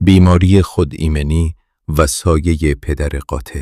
بیماری خودایمنی و سایه پدر قاتل.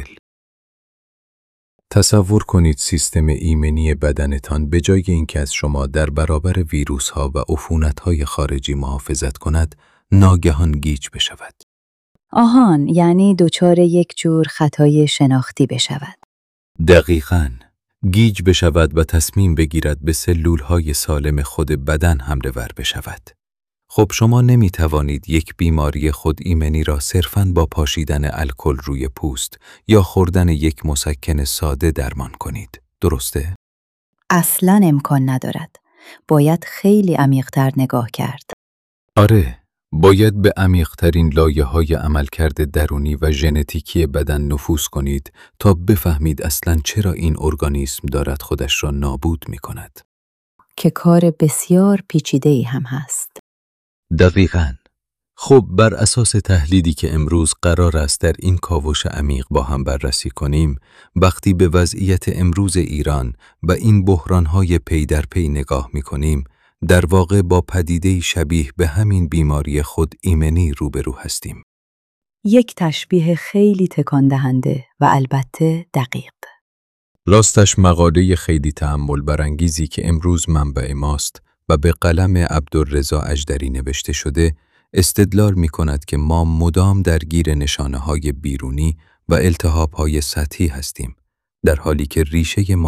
تصور کنید سیستم ایمنی بدنتان به جای اینکه از شما در برابر ویروس‌ها و عفونت‌های خارجی محافظت کند، ناگهان گیج بشود. آهان، یعنی دچار یک جور خطای شناختی بشود. دقیقاً. گیج بشود و تصمیم بگیرد به سلول‌های سالم خود بدن حمله ور بشود. خب شما نمی توانید یک بیماری خودایمنی را صرفاً با پاشیدن الکل روی پوست یا خوردن یک مسکن ساده درمان کنید. درسته؟ اصلاً امکان ندارد. باید خیلی عمیق‌تر نگاه کرد. آره، باید به عمیق‌ترین لایه‌های عملکرد درونی و ژنتیکی بدن نفوذ کنید تا بفهمید اصلاً چرا این ارگانیسم دارد خودش را نابود می‌کند. که کار بسیار پیچیده‌ای هم هست. دقیقاً. خب بر اساس تحلیلی که امروز قرار است در این کاوش عمیق با هم بررسی کنیم، وقتی به وضعیت امروز ایران و این بحران‌های پی در پی نگاه می‌کنیم، در واقع با پدیده‌ای شبیه به همین بیماری خودایمنی روبرو هستیم. یک تشبیه خیلی تکان دهنده و البته دقیق. راستش مقاله خیلی تأمل برانگیزی که امروز منبع ماست و به قلم عبدالرضا اژدری نوشته شده، استدلال می‌کند که ما مدام درگیر نشانه‌های بیرونی و التهاب‌های سطحی هستیم، در حالی که ریشه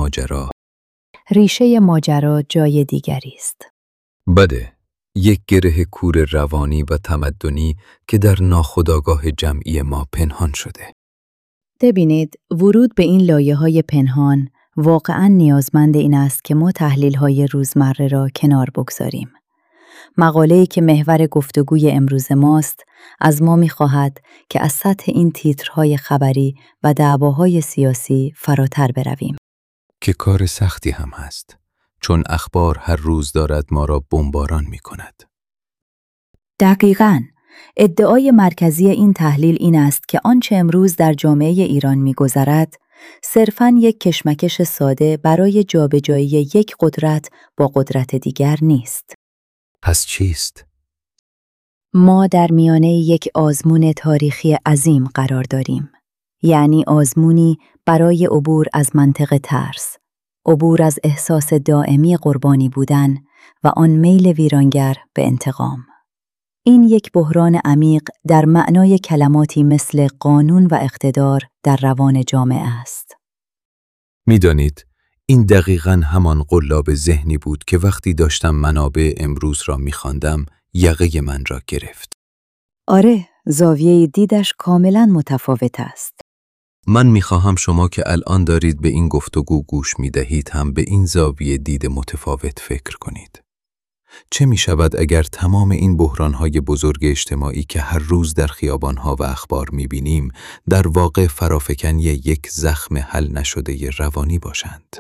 ماجرا جای دیگری است. بده، یک گره کور روانی و تمدنی که در ناخودآگاه جمعی ما پنهان شده. ببینید، ورود به این لایه‌های پنهان واقعاً نیازمند این است که ما تحلیل‌های روزمره را کنار بگذاریم. مقاله‌ای که محور گفتگوی امروز ماست، از ما می‌خواهد که از سطح این تیترهای خبری و دعواهای سیاسی فراتر برویم. که کار سختی هم هست، چون اخبار هر روز دارد ما را بمباران می‌کند. دقیقاً. ادعای مرکزی این تحلیل این است که آنچه امروز در جامعه ایران می‌گذرد، صرفاً یک کشمکش ساده برای جابجایی یک قدرت با قدرت دیگر نیست. پس چیست؟ ما در میانه یک آزمون تاریخی عظیم قرار داریم. یعنی آزمونی برای عبور از منطق ترس، عبور از احساس دائمی قربانی بودن و آن میل ویرانگر به انتقام. این یک بحران عمیق در معنای کلماتی مثل قانون و اقتدار در روان جامعه است. می‌دانید، این دقیقاً همان قلاب ذهنی بود که وقتی داشتم منابع امروز را می‌خواندم، یقه من را گرفت. آره، زاویه دیدش کاملاً متفاوت است. من می‌خواهم شما که الان دارید به این گفتگو گوش می‌دهید هم به این زاویه دید متفاوت فکر کنید. چه می‌شود اگر تمام این بحران‌های بزرگ اجتماعی که هر روز در خیابان‌ها و اخبار می‌بینیم، در واقع فرافکنی یک زخم حل نشده روانی باشند؟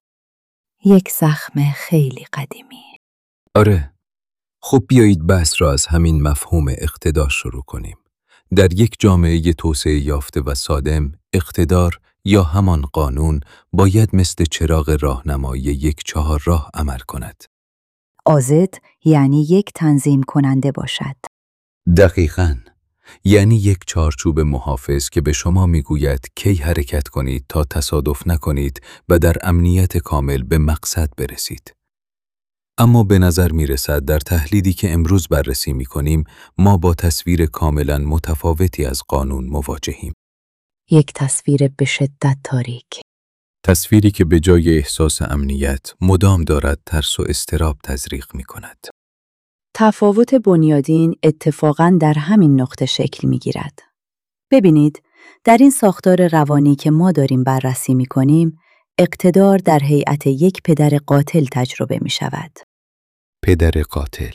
یک زخم خیلی قدیمی. آره. خب بیایید بحث را از همین مفهوم اقتدار شروع کنیم. در یک جامعه توسعه یافته و سالم، اقتدار یا همان قانون باید مثل چراغ راهنمایی یک چهارراه عمل کند. عاضد یعنی یک تنظیم کننده باشد. دقیقاً. یعنی یک چارچوب محافظ که به شما میگوید کی حرکت کنید تا تصادف نکنید و در امنیت کامل به مقصد برسید. اما به نظر میرسد در تحلیلی که امروز بررسی میکنیم ما با تصویر کاملاً متفاوتی از قانون مواجهیم. یک تصویر به شدت تاریک. تصویری که به جای احساس امنیت مدام دارد ترس و اضطراب تزریق میکند. تفاوت بنیادین اتفاقاً در همین نقطه شکل میگیرد. ببینید، در این ساختار روانی که ما داریم بررسی میکنیم، اقتدار در هیئت یک پدر قاتل تجربه می شود. پدر قاتل.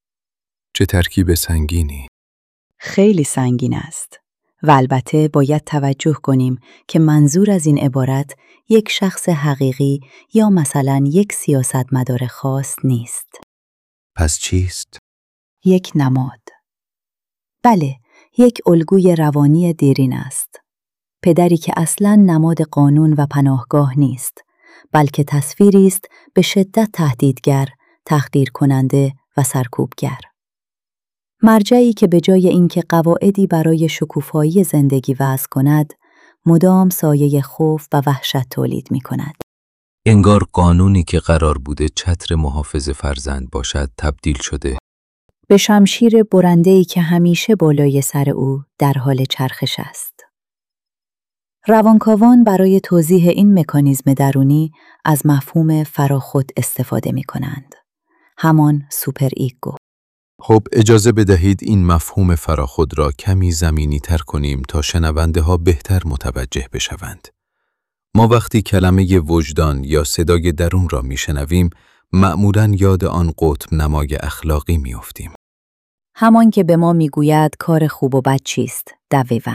چه ترکیب سنگینی. خیلی سنگین است. و البته باید توجه کنیم که منظور از این عبارت یک شخص حقیقی یا مثلا یک سیاستمدار خاص نیست. پس چیست؟ یک نماد. بله، یک الگوی روانی دیرین است. پدری که اصلاً نماد قانون و پناهگاه نیست، بلکه تصویری است به شدت تهدیدگر، تحقیر کننده و سرکوبگر. مرجعی که به جای اینکه قواعدی برای شکوفایی زندگی وضع کند، مدام سایه خوف و وحشت تولید می کند. انگار قانونی که قرار بوده چتر محافظ فرزند باشد تبدیل شده به شمشیر برنده‌ای که همیشه بالای سر او در حال چرخش است. روانکاوان برای توضیح این مکانیزم درونی از مفهوم فراخود استفاده می کنند. همان سوپر ایگو. خب اجازه بدهید این مفهوم فراخود را کمی زمینی تر کنیم تا شنونده ها بهتر متوجه بشوند. ما وقتی کلمه وجدان یا صدای درون را میشنویم، معمولاً یاد آن قطب نمای اخلاقی میافتیم. همان که به ما میگوید کار خوب و بد چیست، دقیقاً.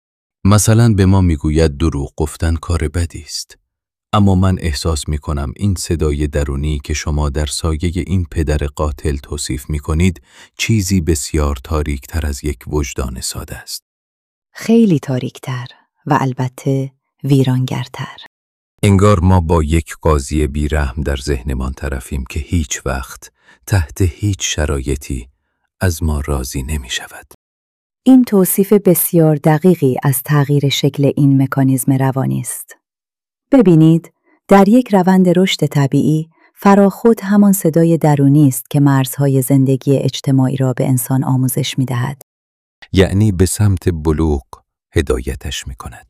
مثلا به ما میگوید دروغ گفتن کار بدی است. اما من احساس میکنم این صدای درونی که شما در سایه این پدر قاتل توصیف میکنید، چیزی بسیار تاریک‌تر از یک وجدان ساده است. خیلی تاریک‌تر و البته ویرانگرتر. انگار ما با یک قاضی بیرحم در ذهنمان طرفیم که هیچ وقت تحت هیچ شرایطی از ما راضی نمی شود. این توصیف بسیار دقیقی از تغییر شکل این مکانیزم روانی است. ببینید، در یک روند رشد طبیعی، فراخود همان صدای درونی است که مرزهای زندگی اجتماعی را به انسان آموزش می دهد. یعنی به سمت بلوغ هدایتش می کند.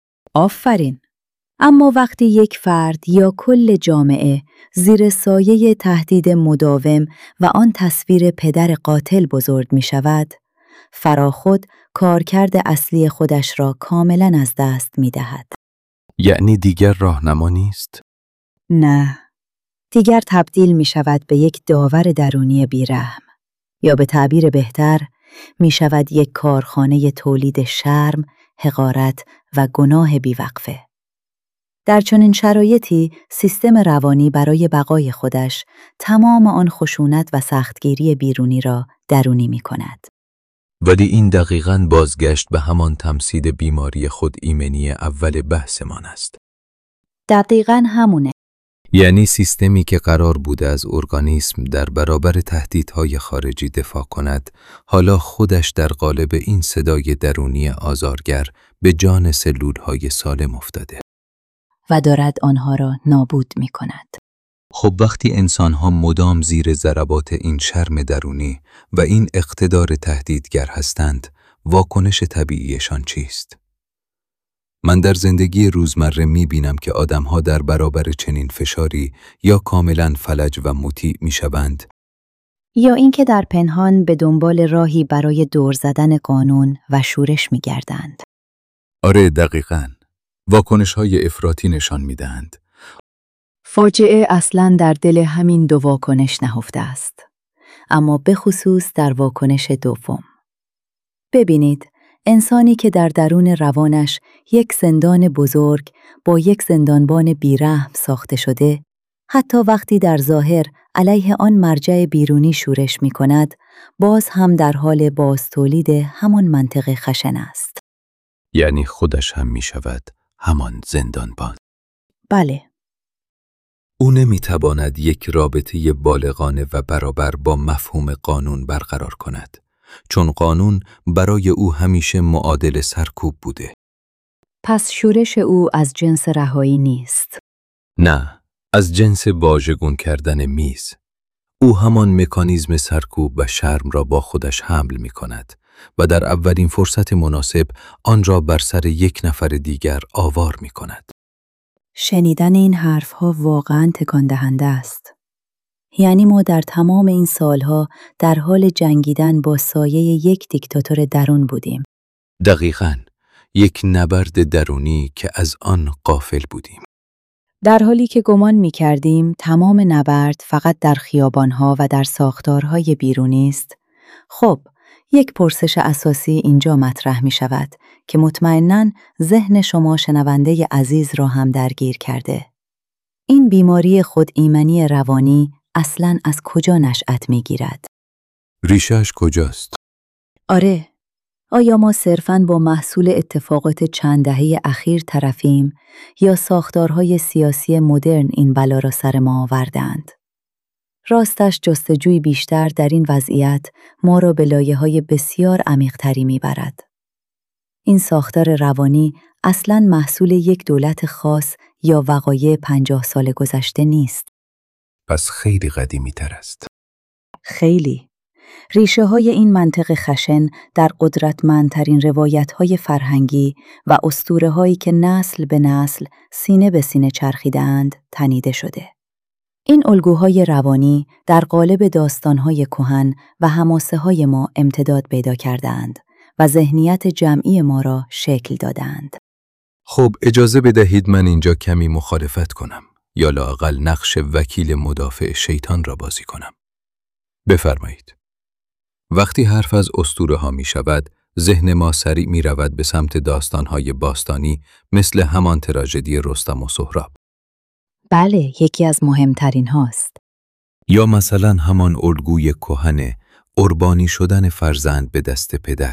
آفرین. اما وقتی یک فرد یا کل جامعه زیر سایه تهدید مداوم و آن تصویر پدر قاتل بزرگ می شود، فراخود کارکرد اصلی خودش را کاملاً از دست می دهد. یعنی دیگر راهنما نیست؟ نه. دیگر تبدیل می شود به یک داور درونی بیرحم، یا به تعبیر بهتر می شود یک کارخانه تولید شرم، حقارت و گناه بیوقفه. در چنین شرایطی سیستم روانی برای بقای خودش تمام آن خشونت و سختگیری بیرونی را درونی می کند. ولی این دقیقاً بازگشت به همان تمثیل بیماری خود ایمنی اول بحثمان است. دقیقاً همونه. یعنی سیستمی که قرار بوده از ارگانیسم در برابر تهدیدهای خارجی دفاع کند، حالا خودش در قالب این صدای درونی آزارگر به جان سلولهای سالم افتاده و دارد آنها را نابود می کند. خب وقتی انسانها مدام زیر ضربات این شرم درونی و این اقتدار تهدیدگر هستند، واکنش طبیعیشان چیست؟ من در زندگی روزمره می‌بینم که آدم‌ها در برابر چنین فشاری یا کاملاً فلج و مطیع می‌شوند، یا اینکه در پنهان به دنبال راهی برای دور زدن قانون و شورش می‌گردند. آره دقیقاً. واکنش‌های افراطی نشان می‌دهند. فاجعه اصلاً در دل همین دو واکنش نهفته است، اما به خصوص در واکنش دوم. ببینید، انسانی که در درون روانش یک زندان بزرگ با یک زندانبان بیرحم ساخته شده، حتی وقتی در ظاهر علیه آن مرجع بیرونی شورش می کند، باز هم در حال بازتولید همان منطق خشن است. یعنی خودش هم می‌شود همان زندانبان. بله. او نمی‌تواند یک رابطه بالغانه و برابر با مفهوم قانون برقرار کند، چون قانون برای او همیشه معادل سرکوب بوده. پس شورش او از جنس رهایی نیست. نه، از جنس واژگون کردن میز. او همان مکانیزم سرکوب و شرم را با خودش حمل می کند و در اولین فرصت مناسب آن را بر سر یک نفر دیگر آوار می کند. شنیدن این حرفها واقعاً تکان دهنده است. یعنی ما در تمام این سالها در حال جنگیدن با سایه یک دیکتاتور درون بودیم. دقیقاً، یک نبرد درونی که از آن غافل بودیم. در حالی که گمان می‌کردیم تمام نبرد فقط در خیابان‌ها و در ساختارهای بیرونی است. خب، یک پرسش اساسی اینجا مطرح می‌شود که مطمئناً ذهن شما شنونده عزیز را هم درگیر کرده. این بیماری خود ایمنی روانی اصلاً از کجا نشأت می‌گیرد؟ ریشه‌اش کجاست؟ آره، آیا ما صرفاً با محصول اتفاقات چند دهه اخیر طرفیم یا ساختارهای سیاسی مدرن این بلا را سر ما آوردند؟ راستش جستجوی بیشتر در این وضعیت ما را به لایه‌های بسیار عمیق‌تری می‌برد. این ساختار روانی اصلاً محصول یک دولت خاص یا وقایع 50 سال گذشته نیست. پس خیلی قدیمی‌تر است. خیلی. ریشه‌های این منطق خشن در قدرتمندترین روایت‌های فرهنگی و اسطوره‌هایی که نسل به نسل سینه به سینه چرخیده‌اند تنیده شده. این الگوهای روانی در قالب داستان‌های کهن و حماسه‌های ما امتداد پیدا کرده‌اند و ذهنیت جمعی ما را شکل داده‌اند. خب اجازه بدهید من اینجا کمی مخالفت کنم یا لااقل نقش وکیل مدافع شیطان را بازی کنم. بفرمایید. وقتی حرف از اسطوره‌ها می شود، ذهن ما سریع می رود به سمت داستان‌های باستانی مثل همان تراژدی رستم و سهراب. بله، یکی از مهمترین هاست. یا مثلا همان الگوی کهن قربانی شدن فرزند به دست پدر.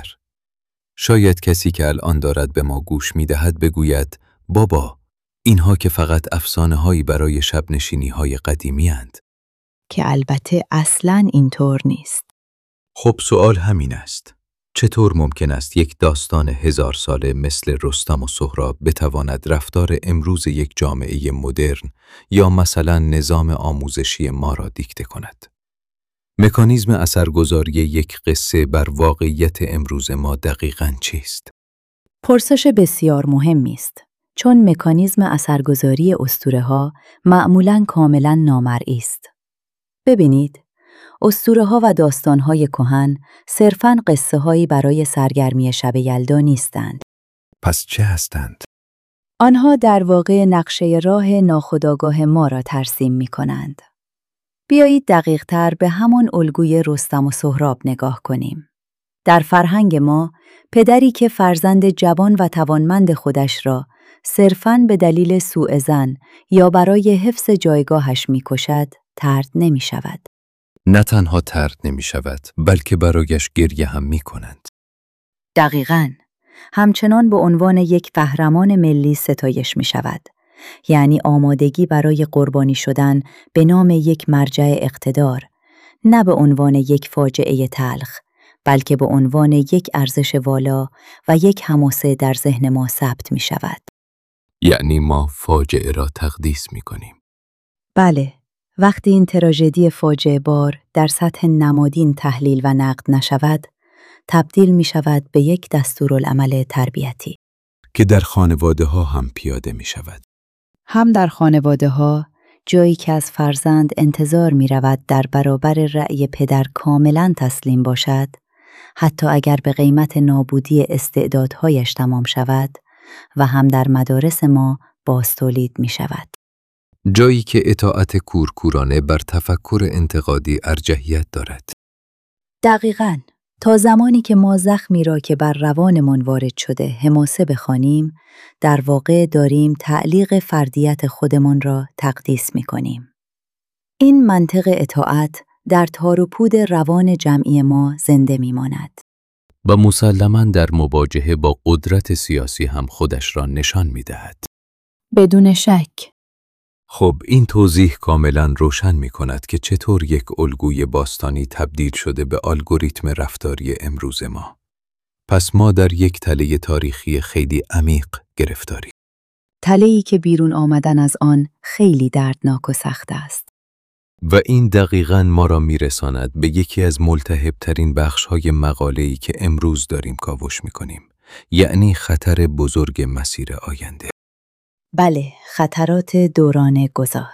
شاید کسی که الان دارد به ما گوش می دهد بگوید بابا اینها که فقط افسانه‌هایی برای شب‌نشینی‌های قدیمی اند. که البته اصلاً اینطور نیست. خب سوال همین است. چطور ممکن است یک داستان 1000 ساله مثل رستم و سهراب بتواند رفتار امروز یک جامعه مدرن یا مثلا نظام آموزشی ما را دیکته کند؟ مکانیزم اثرگذاری یک قصه بر واقعیت امروز ما دقیقاً چیست؟ پرسش بسیار مهمی است، چون مکانیزم اثرگذاری اسطوره‌ها معمولاً کاملاً نامرئی است. ببینید، اسطوره‌ها و داستان‌های کهن صرفاً قصه‌هایی برای سرگرمی شب یلدا نیستند. پس چه هستند؟ آنها در واقع نقشه راه ناخودآگاه ما را ترسیم می‌کنند. بیایید دقیق‌تر به همان الگوی رستم و سهراب نگاه کنیم. در فرهنگ ما، پدری که فرزند جوان و توانمند خودش را صرفاً به دلیل سوء ظن یا برای حفظ جایگاهش می‌کشد، طرد نمی‌شود. نه تنها طرد نمی شود، بلکه برایش گریه هم می کنند. دقیقاً. همچنان به عنوان یک قهرمان ملی ستایش می شود. یعنی آمادگی برای قربانی شدن به نام یک مرجع اقتدار، نه به عنوان یک فاجعه تلخ، بلکه به عنوان یک ارزش والا و یک حماسه در ذهن ما ثبت می شود. یعنی ما فاجعه را تقدیس می کنیم. بله. وقتی این تراژدی فاجعه بار در سطح نمادین تحلیل و نقد نشود، تبدیل می شود به یک دستورالعمل تربیتی. که در خانواده‌ها هم پیاده می شود. هم در خانواده‌ها، جایی که از فرزند انتظار می رود در برابر رأی پدر کاملاً تسلیم باشد، حتی اگر به قیمت نابودی استعدادهایش تمام شود، و هم در مدارس ما بازتولید می شود. جایی که اطاعت کورکورانه بر تفکر انتقادی ارجحیت دارد. دقیقاً. تا زمانی که ما زخمی را که بر روانمان وارد شده حماسه بخوانیم، در واقع داریم تعلیق فردیت خودمان را تقدیس می کنیم. این منطق اطاعت در تار و پود روان جمعی ما زنده می ماند. و مسلماً در مواجهه با قدرت سیاسی هم خودش را نشان می دهد. بدون شک. خب این توضیح کاملاً روشن می کند که چطور یک الگوی باستانی تبدیل شده به الگوریتم رفتاری امروز ما. پس ما در یک تله تاریخی خیلی عمیق گرفتاریم. تله‌ای که بیرون آمدن از آن خیلی دردناک و سخت است. و این دقیقاً ما را میرساند به یکی از ملتهب‌ترین بخش‌های مقاله‌ای که امروز داریم کاوش می‌کنیم، یعنی خطر بزرگ مسیر آینده. بله، خطرات دوران گذار.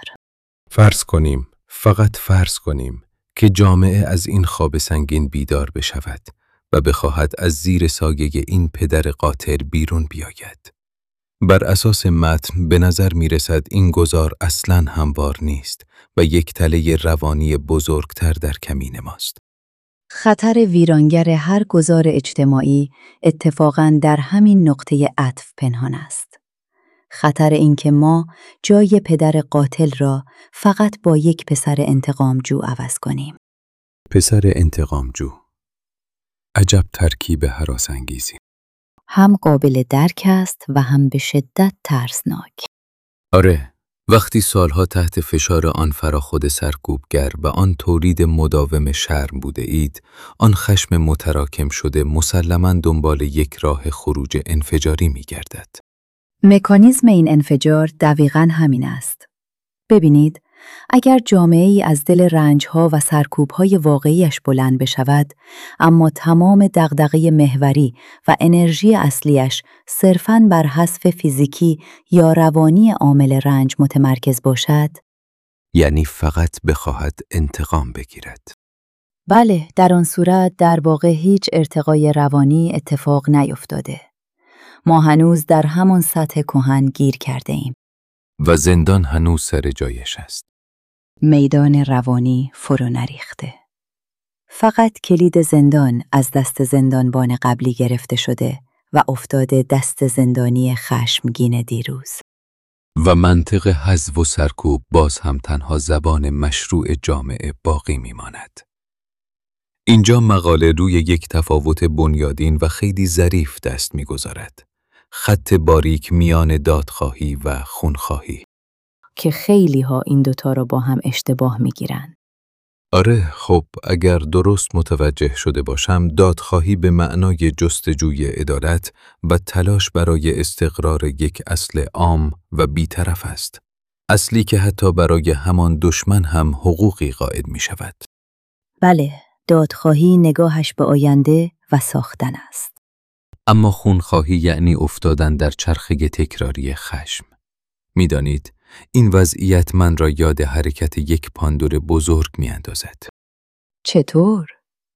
فقط فرض کنیم که جامعه از این خواب سنگین بیدار بشود و بخواهد از زیر سایه این پدر قاتل بیرون بیاید. بر اساس متن به نظر می رسد این گذار اصلاً هموار نیست و یک تله روانی بزرگتر در کمین ماست. خطر ویرانگر هر گذار اجتماعی اتفاقاً در همین نقطه عطف پنهان است. خطر اینکه ما جای پدر قاتل را فقط با یک پسر انتقامجو عوض کنیم. پسر انتقامجو. عجب ترکیب هراس‌انگیزی. هم قابل درک است و هم به شدت ترسناک. آره، وقتی سالها تحت فشار آن فراخود سرکوبگر و آن تولید مداوم شرم بوده اید، آن خشم متراکم شده مسلماً دنبال یک راه خروج انفجاری می گردد. مکانیزم این انفجار دقیقاً همین است. ببینید، اگر جامعه‌ای از دل رنج‌ها و سرکوب‌های واقعیش بلند بشود، اما تمام دغدغه محوری و انرژی اصلیش صرفاً بر حذف فیزیکی یا روانی عامل رنج متمرکز باشد، یعنی فقط بخواهد انتقام بگیرد. بله، در آن صورت در واقع هیچ ارتقای روانی اتفاق نیفتاده. ما هنوز در همان سطح کهن گیر کرده ایم. و زندان هنوز سر جایش است. میدان روانی فرو نریخته. فقط کلید زندان از دست زندانبان قبلی گرفته شده و افتاده دست زندانی خشمگین دیروز. و منطق حذف و سرکوب باز هم تنها زبان مشروع جامعه باقی میماند. اینجا مقاله روی یک تفاوت بنیادین و خیلی ظریف دست میگذارد. خط باریک میان دادخواهی و خونخواهی. که خیلی ها این دوتا رو با هم اشتباه میگیرن. آره، خب اگر درست متوجه شده باشم، دادخواهی به معنای جستجوی عدالت و تلاش برای استقرار یک اصل عام و بی‌طرف است. اصلی که حتی برای همان دشمن هم حقوقی قائل می شود. بله، دادخواهی نگاهش به آینده و ساختن است. اما خونخواهی یعنی افتادن در چرخه تکراری خشم. می‌دانید، این وضعیت من را یاد حرکت یک پاندول بزرگ می‌اندازد. چطور؟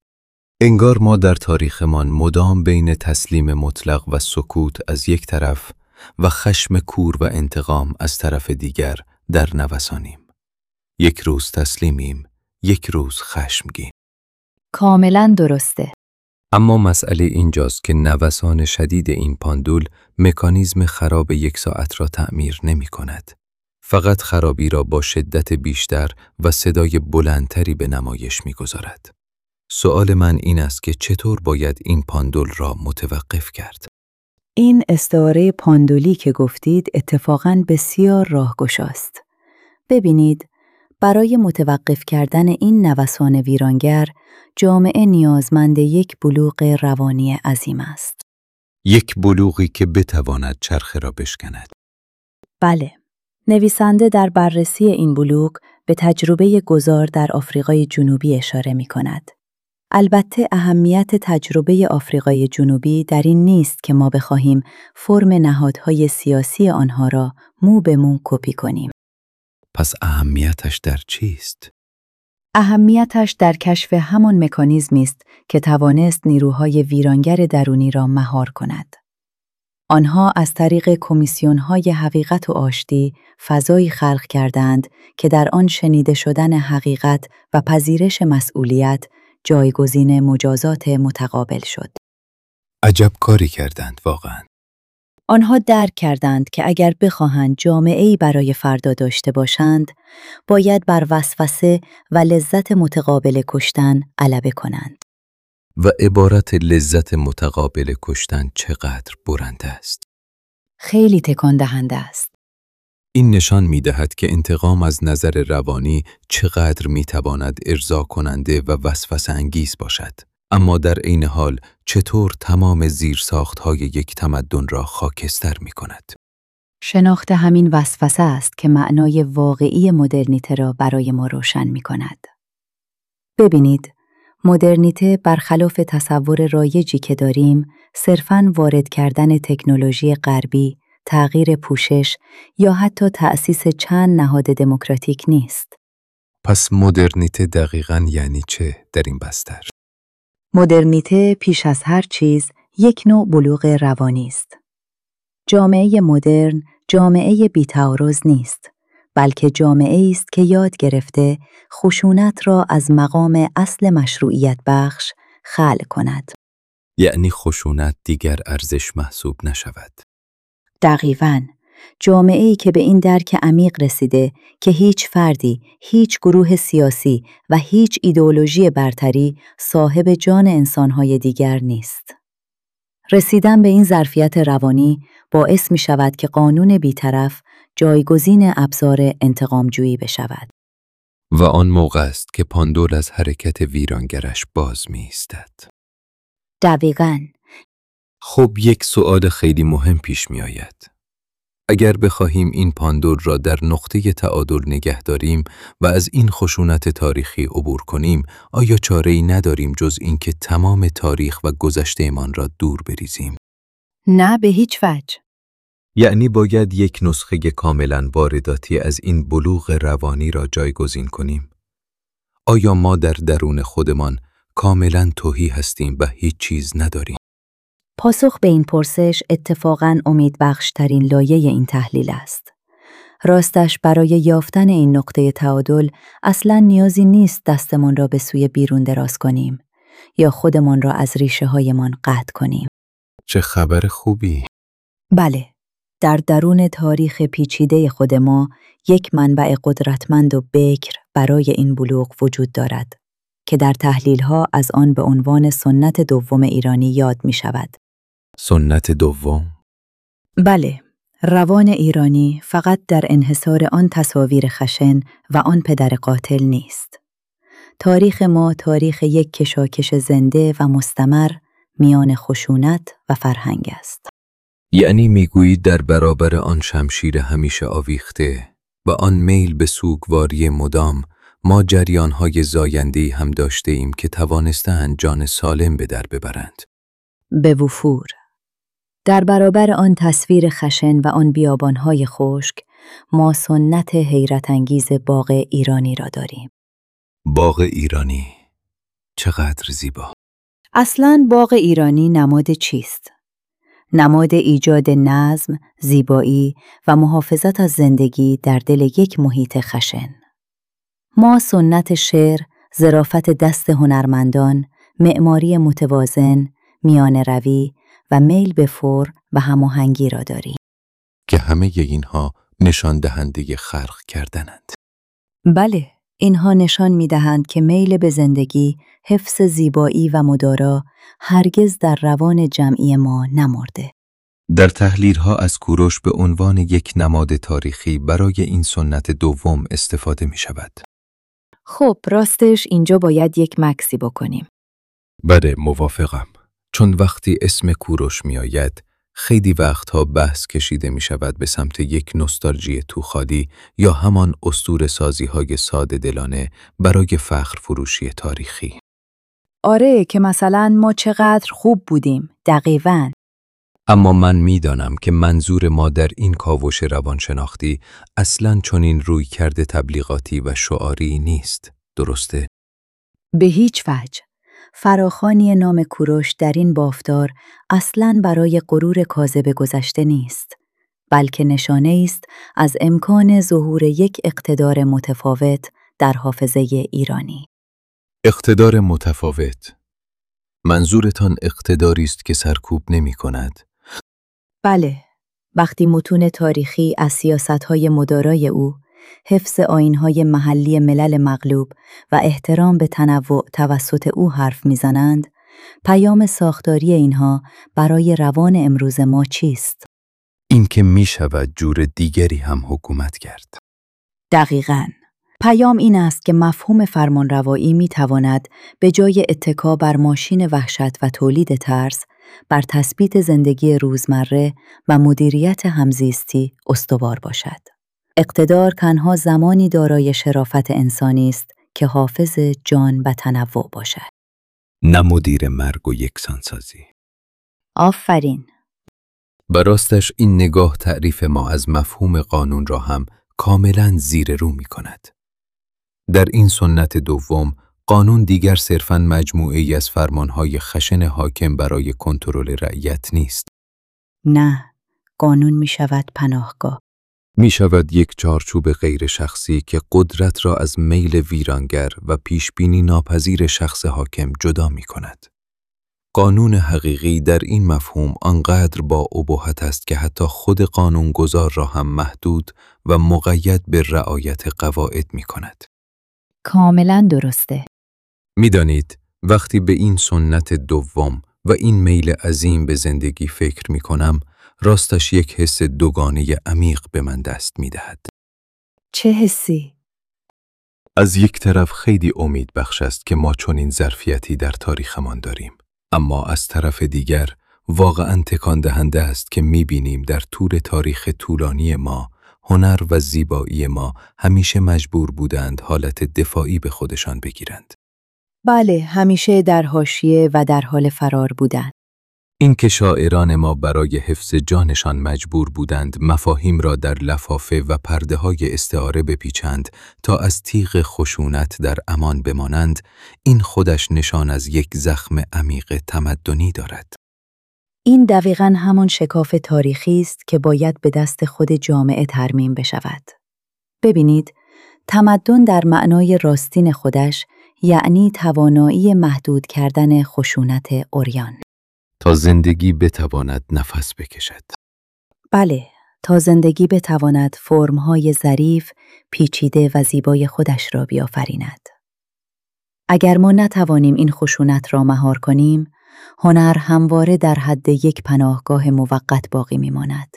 انگار ما در تاریخمان مدام بین تسلیم مطلق و سکوت از یک طرف و خشم کور و انتقام از طرف دیگر در نوسانیم. یک روز تسلیمیم، یک روز خشمگین. کاملاً درسته. اما مسئله اینجاست که نوسان شدید این پاندول مکانیزم خراب یک ساعت را تعمیر نمی کند. فقط خرابی را با شدت بیشتر و صدای بلندتری به نمایش می گذارد. سوال من این است که چطور باید این پاندول را متوقف کرد؟ این استعاره پاندولی که گفتید اتفاقاً بسیار راهگشاست. ببینید، برای متوقف کردن این نوسان ویرانگر، جامعه نیازمند یک بلوغ روانی عظیم است. یک بلوغی که بتواند چرخه را بشکند. بله، نویسنده در بررسی این بلوغ به تجربه گذار در آفریقای جنوبی اشاره می کند. البته اهمیت تجربه آفریقای جنوبی در این نیست که ما بخواهیم فرم نهادهای سیاسی آنها را مو به مو کپی کنیم. پس اهمیتش در چیست؟ اهمیتش در کشف همان مکانیزمی است که توانست نیروهای ویرانگر درونی را مهار کند. آنها از طریق کمیسیون‌های حقیقت و آشتی فضایی خلق کردند که در آن شنیده شدن حقیقت و پذیرش مسئولیت جایگزین مجازات متقابل شد. عجب کاری کردند واقعاً. آنها درک کردند که اگر بخواهند جامعه‌ای برای فردا داشته باشند، باید بر وسوسه و لذت متقابل کشتن غلبه کنند. و عبارت لذت متقابل کشتن چقدر برنده است. خیلی تکان دهنده است. این نشان می‌دهد که انتقام از نظر روانی چقدر می‌تواند ارضا کننده و وسوسه انگیز باشد. اما در عین حال چطور تمام زیرساخت‌های یک تمدن را خاکستر می‌کند. شناخت همین وسوسه است که معنای واقعی مدرنیته را برای ما روشن می‌کند. ببینید، مدرنیته برخلاف تصور رایجی که داریم، صرفاً وارد کردن تکنولوژی غربی، تغییر پوشش یا حتی تأسیس چند نهاد دموکراتیک نیست. پس مدرنیته دقیقاً یعنی چه در این بستر؟ مدرنیته پیش از هر چیز یک نوع بلوغ روانی است. جامعه مدرن جامعه بی‌تعارض نیست، بلکه جامعه است که یاد گرفته خشونت را از مقام اصل مشروعیت بخش خلع کند. یعنی خشونت دیگر ارزش محسوب نشود. دقیقاً، جامعه‌ای که به این درک عمیق رسیده که هیچ فردی، هیچ گروه سیاسی و هیچ ایدئولوژی برتری صاحب جان انسان‌های دیگر نیست. رسیدن به این ظرفیت روانی باعث می شود که قانون بی‌طرف جایگزین ابزار انتقامجویی بشود. و آن موقع است که پاندول از حرکت ویرانگرش باز می ایستد. دقیقاً. خب یک سؤال خیلی مهم پیش می آید. اگر بخواهیم این پاندول را در نقطه تعادل نگه داریم و از این خشونت تاریخی عبور کنیم، آیا چاره‌ای نداریم جز اینکه تمام تاریخ و گذشته‌مان را دور بریزیم؟ نه، به هیچ وجه. یعنی باید یک نسخه کاملاً وارداتی از این بلوغ روانی را جایگزین کنیم؟ آیا ما در درون خودمان کاملاً تهی هستیم و هیچ چیز نداریم؟ پاسخ به این پرسش اتفاقاً امیدبخش‌ترین لایه این تحلیل است. راستش برای یافتن این نقطه تعادل اصلاً نیازی نیست دستمان را به سوی بیرون دراز کنیم یا خودمان را از ریشه‌هایمان قطع کنیم. چه خبر خوبی! بله، در درون تاریخ پیچیده خود ما یک منبع قدرتمند و بکر برای این بلوغ وجود دارد که در تحلیل‌ها از آن به عنوان سنت دوم ایرانی یاد می‌شود. سنت دوم؟ بله، روان ایرانی فقط در انحصار آن تصاویر خشن و آن پدر قاتل نیست. تاریخ ما تاریخ یک کشاکش زنده و مستمر میان خشونت و فرهنگ است. یعنی میگویید در برابر آن شمشیر همیشه آویخته و آن میل به سوگواری مدام، ما جریان‌های زاینده‌ای هم داشته ایم که توانستند جان سالم به در ببرند. به وفور. در برابر آن تصویر خشن و آن بیابان‌های خشک، ما سنت حیرت انگیز باغ ایرانی را داریم. باغ ایرانی، چقدر زیبا! اصلاً باغ ایرانی نماد چیست؟ نماد ایجاد نظم، زیبایی و محافظت از زندگی در دل یک محیط خشن. ما سنت شعر، ظرافت دست هنرمندان، معماری متوازن، میانه روی و میل به فور و هماهنگی را داریم. که همه اینها نشان دهنده خلق کردنند. بله، اینها نشان می‌دهند که میل به زندگی، حفظ زیبایی و مدارا هرگز در روان جمعی ما نمرده. در تحلیل‌ها از کوروش به عنوان یک نماد تاریخی برای این سنت دوم استفاده می‌شود. خب، راستش اینجا باید یک مکسی بکنیم. بله، موافقم. چون وقتی اسم کوروش می‌آید، خیلی وقتها بحث کشیده می‌شود به سمت یک نوستالژی توخالی یا همان اسطوره‌سازی‌های ساده دلانه برای فخر فروشی تاریخی. آره، که مثلا ما چقدر خوب بودیم. دقیقاً. اما من می‌دانم که منظور ما در این کاوش روانشناختی اصلاً چنین رویکرد تبلیغاتی و شعاری نیست. درسته؟ به هیچ وجه. فراخوانی نام کوروش در این بافتار اصلاً برای غرور کاذب گذشته نیست، بلکه نشانه است از امکان ظهور یک اقتدار متفاوت در حافظه ایرانی. اقتدار متفاوت. منظورتان اقتداری است که سرکوب نمی‌کند؟ بله، وقتی متون تاریخی از سیاست‌های مدارای او، حفظ آیین‌های محلی ملل مغلوب و احترام به تنوع توسط او حرف می‌زنند، پیام ساختاری اینها برای روان امروز ما چیست؟ این که می‌شود جور دیگری هم حکومت کرد. دقیقاً. پیام این است که مفهوم فرمانروایی می‌تواند به جای اتکا بر ماشین وحشت و تولید ترس، بر تثبیت زندگی روزمره و مدیریت همزیستی استوار باشد. اقتدار تنها زمانی دارای شرافت انسانی است که حافظ جان و تنوع باشد. نه مدیر مرگ و یکسانسازی. آفرین. براستش این نگاه تعریف ما از مفهوم قانون را هم کاملاً زیر رو می کند. در این سنت دوم، قانون دیگر صرفاً مجموعه‌ای از فرمانهای خشن حاکم برای کنترل رعیت نیست. نه، قانون می شود پناهگاه. می شود یک چارچوب غیر شخصی که قدرت را از میل ویرانگر و پیشبینی ناپذیر شخص حاکم جدا می کند. قانون حقیقی در این مفهوم آنقدر با اباحت است که حتی خود قانونگذار را هم محدود و مقید به رعایت قواعد می کند. کاملا درسته. می دانید وقتی به این سنت دوم و این میل عظیم به زندگی فکر می کنم راستش یک حس دوگانه عمیق به من دست می دهد. چه حسی؟ از یک طرف خیلی امید بخش است که ما چنین ظرفیتی در تاریخمان داریم، اما از طرف دیگر واقعاً تکان دهنده است که می بینیم در طول تاریخ طولانی ما هنر و زیبایی ما همیشه مجبور بودند حالت دفاعی به خودشان بگیرند. بله، همیشه در حاشیه و در حال فرار بودند. اینکه شاعران ما برای حفظ جانشان مجبور بودند مفاهیم را در لفافه و پرده‌های استعاره بپیچند تا از تیغ خشونت در امان بمانند، این خودش نشان از یک زخم عمیق تمدنی دارد. این دقیقاً همان شکاف تاریخی است که باید به دست خود جامعه ترمیم بشود. ببینید، تمدن در معنای راستین خودش یعنی توانایی محدود کردن خشونت عریان. تا زندگی بتواند نفس بکشد. بله، تا زندگی بتواند فرم‌های ظریف، پیچیده و زیبای خودش را بیافریند. اگر ما نتوانیم این خشونت را مهار کنیم، هنر همواره در حد یک پناهگاه موقت باقی می‌ماند.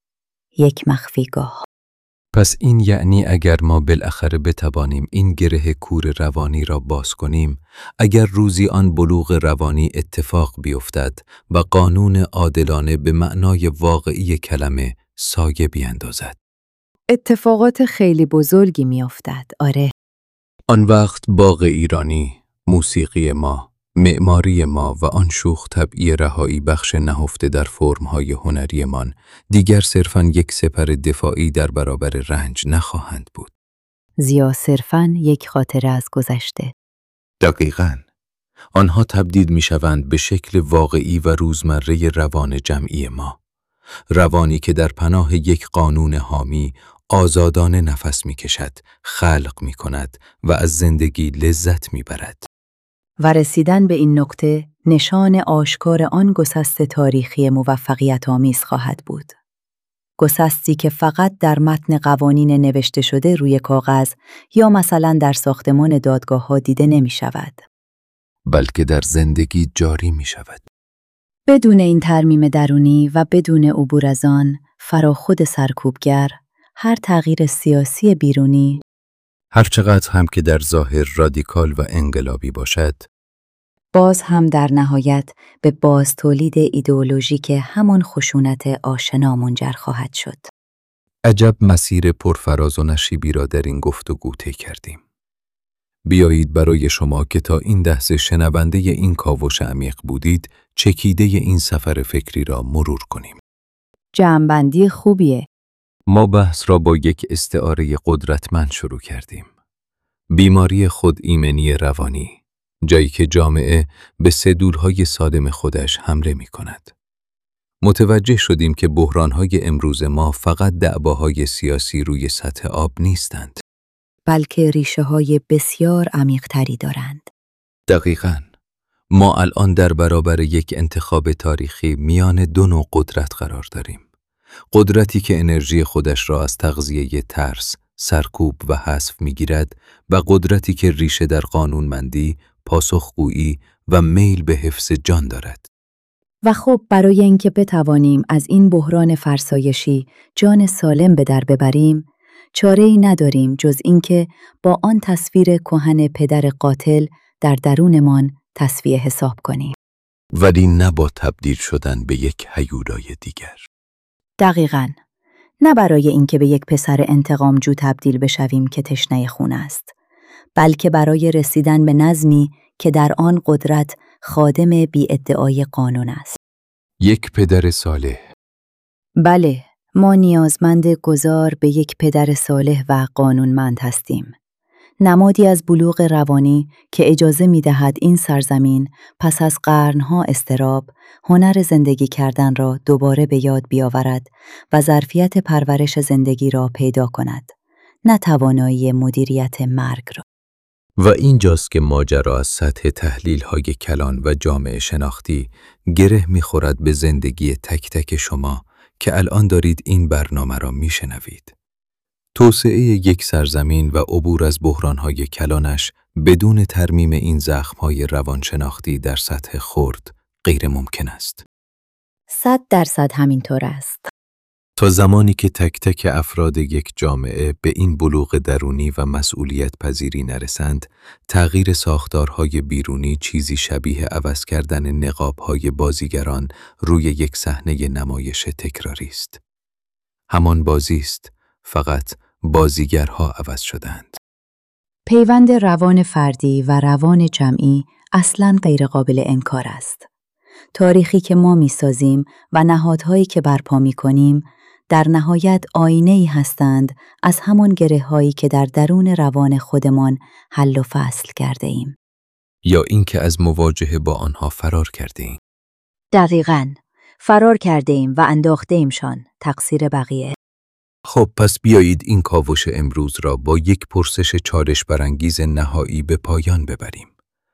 یک مخفیگاه. پس این یعنی اگر ما بالاخره بتوانیم این گره کور روانی را باز کنیم، اگر روزی آن بلوغ روانی اتفاق بیفتد و قانون عادلانه به معنای واقعی کلمه سایه بیندازد. اتفاقات خیلی بزرگی میافتد، آره. آن وقت باغ ایرانی، موسیقی ما، معماری ما و آن شوخ طبعی رهایی بخش نهفته در فرم‌های هنریمان دیگر صرفاً یک سپر دفاعی در برابر رنج نخواهند بود. زیا صرفاً یک خاطره از گذشته. دقیقاً. آنها تبدیل می‌شوند به شکل واقعی و روزمره روان جمعی ما. روانی که در پناه یک قانون حامی آزادانه نفس می‌کشد، خلق می‌کند و از زندگی لذت می‌برد. و رسیدن به این نقطه نشان آشکار آن گسست تاریخی موفقیت آمیز خواهد بود. گسستی که فقط در متن قوانین نوشته شده روی کاغذ یا مثلا در ساختمان دادگاه‌ها دیده نمی شود. بلکه در زندگی جاری می شود. بدون این ترمیم درونی و بدون عبور از آن فراخود سرکوبگر، هر تغییر سیاسی بیرونی هرچقدر هم که در ظاهر رادیکال و انقلابی باشد، باز هم در نهایت به باز تولید ایدئولوژیک همان خشونت آشنا منجر خواهد شد. عجب مسیر پرفراز و نشیبی را در این گفتگو طی کردیم. بیایید برای شما که تا این لحظه شنونده این کاوش عمیق بودید، چکیده این سفر فکری را مرور کنیم. جمع‌بندی خوبیه. ما بحث را با یک استعاره قدرتمند شروع کردیم. بیماری خود ایمنی روانی، جایی که جامعه به سلول‌های سالم خودش حمله می کند. متوجه شدیم که بحران‌های امروز ما فقط دعواهای سیاسی روی سطح آب نیستند، بلکه ریشه‌های بسیار عمیق‌تری دارند. دقیقاً. ما الان در برابر یک انتخاب تاریخی میان دو نوع قدرت قرار داریم. قدرتی که انرژی خودش را از تغذیه ترس، سرکوب و حذف می‌گیرد و قدرتی که ریشه در قانونمندی، پاسخگویی و میل به حفظ جان دارد. و خب برای اینکه بتوانیم از این بحران فرسایشی جان سالم به در ببریم، چاره‌ای نداریم جز اینکه با آن تصویر کهن پدر قاتل در درونمان تصفیه حساب کنیم. ولی نه با تبدیل شدن به یک هیولای دیگر. دقیقاً. نه برای اینکه به یک پسر انتقامجو تبدیل بشویم که تشنه خون است، بلکه برای رسیدن به نظمی که در آن قدرت خادم بی‌ادعای قانون است. یک پدر صالح. بله، ما نیازمند گذار به یک پدر صالح و قانونمند هستیم. نمادی از بلوغ روانی که اجازه می‌دهد این سرزمین پس از قرنها اضطراب، هنر زندگی کردن را دوباره به یاد بیاورد و ظرفیت پرورش زندگی را پیدا کند، نه توانایی مدیریت مرگ را. و اینجاست که ماجرا از سطح تحلیل‌های کلان و جامعه شناختی گره می‌خورد به زندگی تک تک شما که الان دارید این برنامه را می‌شنوید. توسعه یک سرزمین و عبور از بحران‌های کلانش بدون ترمیم این زخم‌های روانشناختی در سطح خرد غیر ممکن است. 100% همینطور است. تا زمانی که تک تک افراد یک جامعه به این بلوغ درونی و مسئولیت پذیری نرسند، تغییر ساختارهای بیرونی چیزی شبیه عوض کردن نقابهای بازیگران روی یک صحنه نمایش تکراری است. همان بازی است، فقط بازیگرها عوض شدند. پیوند روان فردی و روان جمعی اصلاً غیر قابل انکار است. تاریخی که ما می‌سازیم و نهادهایی که برپا می‌کنیم در نهایت آینه‌ای هستند از همان گره‌هایی که در درون روان خودمان حل و فصل کرده ایم. یا اینکه از مواجهه با آنها فرار کرده ایم. دقیقاً. فرار کرده ایم و انداخته ایمشان. تقصیر بقیه. خب پس بیایید این کاوش امروز را با یک پرسش چالش برانگیز نهایی به پایان ببریم.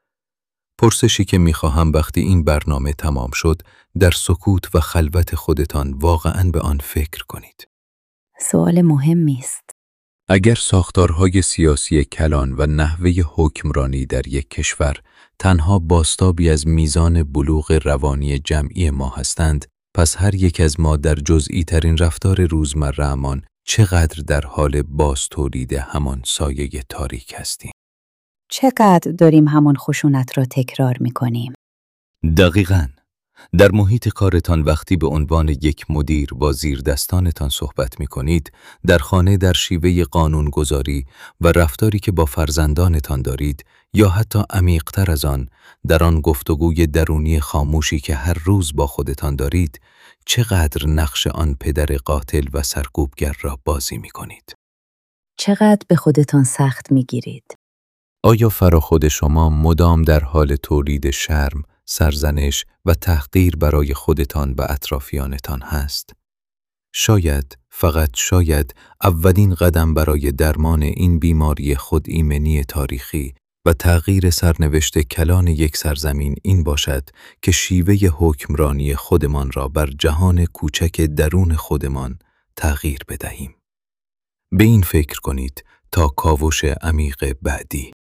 پرسشی که می‌خواهم وقتی این برنامه تمام شد، در سکوت و خلوت خودتان واقعاً به آن فکر کنید. سوال مهمی است. اگر ساختارهای سیاسی کلان و نحوه حکمرانی در یک کشور تنها بازتابی از میزان بلوغ روانی جمعی ما هستند، پس هر یک از ما در جزئی ترین رفتار روزمره‌مان چقدر در حال بازتولید همان سایه تاریک هستیم. چقدر داریم همان خشونت را تکرار می‌کنیم؟ دقیقاً. در محیط کارتان وقتی به عنوان یک مدیر با زیردستانتان صحبت می‌کنید، در خانه در شیوه قانونگذاری و رفتاری که با فرزندانتان دارید، یا حتی عمیق‌تر از آن، در آن گفتگوی درونی خاموشی که هر روز با خودتان دارید، چقدر نقش آن پدر قاتل و سرکوبگر را بازی می‌کنید؟ چقدر به خودتان سخت می‌گیرید؟ آیا فراخود شما مدام در حال تولید شرم، سرزنش و تحقیر برای خودتان و اطرافیانتان هست؟ شاید، فقط شاید، اولین قدم برای درمان این بیماری خودایمنی تاریخی و تغییر سرنوشت کلان یک سرزمین این باشد که شیوه حکمرانی خودمان را بر جهان کوچک درون خودمان تغییر بدهیم. به این فکر کنید تا کاوش عمیق بعدی.